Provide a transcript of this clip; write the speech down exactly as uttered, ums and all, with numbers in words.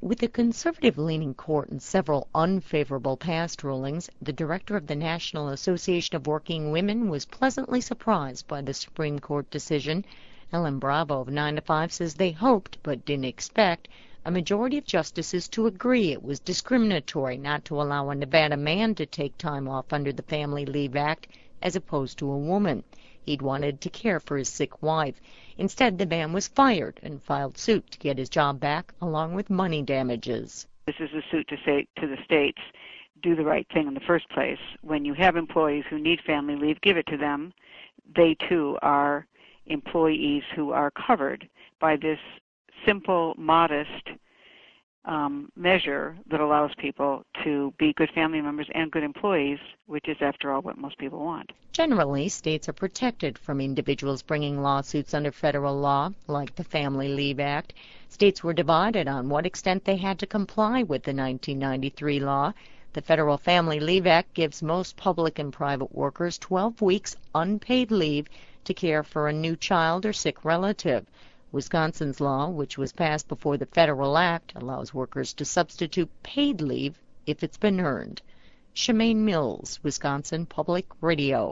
With a conservative-leaning court and several unfavorable past rulings, the director of the National Association of Working Women was pleasantly surprised by the Supreme Court decision. Ellen Bravo of nine to five says they hoped, but didn't expect, a majority of justices to agree it was discriminatory not to allow a Nevada man to take time off under the Family Leave Act as opposed to a woman. He'd wanted to care for his sick wife. Instead, the man was fired and filed suit to get his job back, along with money damages. This is a suit to say to the states, do the right thing in the first place. When you have employees who need family leave, give it to them. They, too, are employees who are covered by this simple, modest um, measure that allows people to be good family members and good employees, which is, after all, what most people want. Generally, states are protected from individuals bringing lawsuits under federal law, like the Family Leave Act. States were divided on what extent they had to comply with the nineteen ninety-three law. The Federal Family Leave Act gives most public and private workers twelve weeks unpaid leave to care for a new child or sick relative. Wisconsin's law, which was passed before the federal act, allows workers to substitute paid leave if it's been earned. Shemaine Mills, Wisconsin Public Radio.